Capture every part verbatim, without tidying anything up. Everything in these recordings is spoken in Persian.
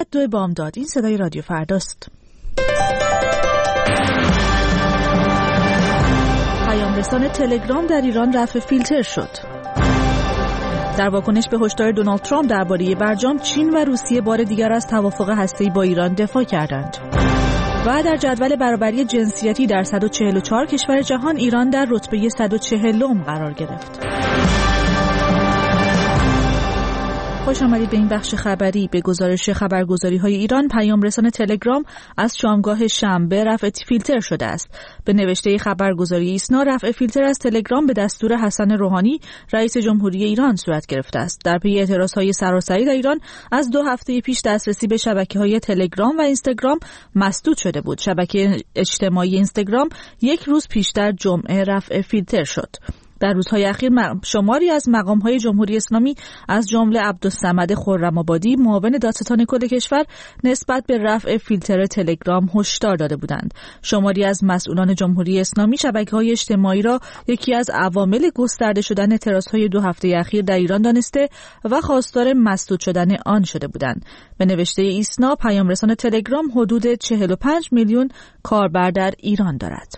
دو بامداد. این صدای رادیو فرداست. پیام رسان تلگرام در ایران رفع فیلتر شد. در واکنش به هشدار دونالد ترامپ درباره برجام، چین و روسیه بار دیگر از توافق هسته‌ای با ایران دفاع کردند. و در جدول برابری جنسیتی در صد و چهل و چهار کشور جهان، ایران در رتبه صد و چهلم قرار گرفت. خوش آمدید به این بخش خبری. به گزارش خبرگزاری‌های ایران، پیام رسان تلگرام از شامگاه شنبه رفع فیلتر شده است. به نوشته خبرگزاری ایسنا، رفع فیلتر از تلگرام به دستور حسن روحانی، رئیس جمهوری ایران صورت گرفته است. در پی اعتراض‌های سراسری در ایران، از دو هفته پیش دسترسی به شبکه‌های تلگرام و اینستاگرام مسدود شده بود. شبکه اجتماعی اینستاگرام یک روز پیشتر جمعه رفع فیلتر شد. در روزهای اخیر شماری از مقام‌های جمهوری اسلامی از جمله عبدالصمد خرم‌آبادی، معاون دادستان کل کشور، نسبت به رفع فیلتر تلگرام هشدار داده بودند. شماری از مسئولان جمهوری اسلامی شبکه‌های اجتماعی را یکی از عوامل گسترده شدن اعتراضهای دو هفته اخیر در ایران دانسته و خواستار مسدود شدن آن شده بودند. به نوشته ایسنا، پیام رسان تلگرام حدود چهل و پنج میلیون کاربر در ایران دارد.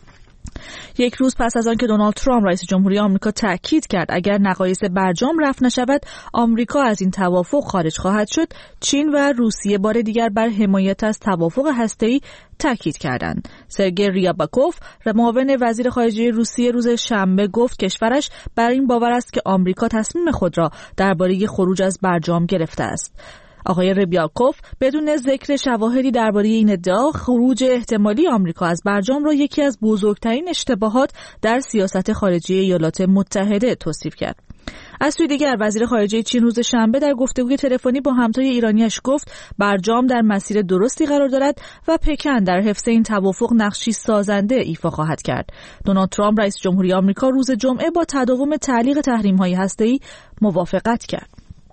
یک روز پس از آنکه دونالد ترامپ رئیس جمهوری آمریکا تاکید کرد اگر نقایص برجام رفع نشود، آمریکا از این توافق خارج خواهد شد، چین و روسیه بار دیگر بر حمایت از توافق هسته‌ای تاکید کردند. سرگئی ریاباکوف، معاون وزیر خارجه روسیه، روز شنبه گفت کشورش بر این باور است که آمریکا تصمیم خود را درباره خروج از برجام گرفته است. آقای ریاباکوف بدون ذکر شواهدی درباره این ادعا، خروج احتمالی آمریکا از برجام را یکی از بزرگترین اشتباهات در سیاست خارجی ایالات متحده توصیف کرد. از سوی دیگر، وزیر خارجه چین روز شنبه در گفتگوی تلفنی با همتای ایرانیش گفت برجام در مسیر درستی قرار دارد و پکن در حفظ این توافق نقشی سازنده ایفا خواهد کرد. دونالد ترامپ رئیس جمهوری آمریکا روز جمعه با تداوم تعلیق تحریم‌های هسته‌ای موافقت کرد.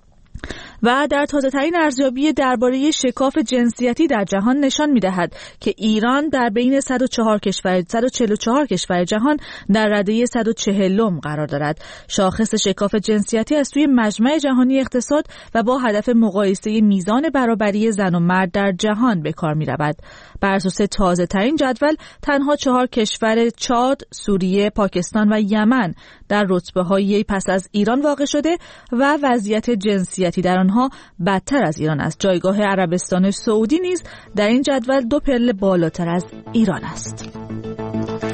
و در تازه‌ترین ارزیابی درباره شکاف جنسیتی در جهان نشان می‌دهد که ایران در بین صد و چهار کشور صد و چهل و چهار کشور جهان در رده صد و چهلم قرار دارد. شاخص شکاف جنسیتی از سوی مجمع جهانی اقتصاد و با هدف مقایسه میزان برابری زن و مرد در جهان به کار می‌رود. بر اساس تازه‌ترین جدول، تنها چهار کشور چاد، سوریه، پاکستان و یمن در رتبه‌های پس از ایران واقع شده و وضعیت جنسیتی در آنها بدتر از ایران است. جایگاه عربستان سعودی نیز در این جدول دو پله بالاتر از ایران است.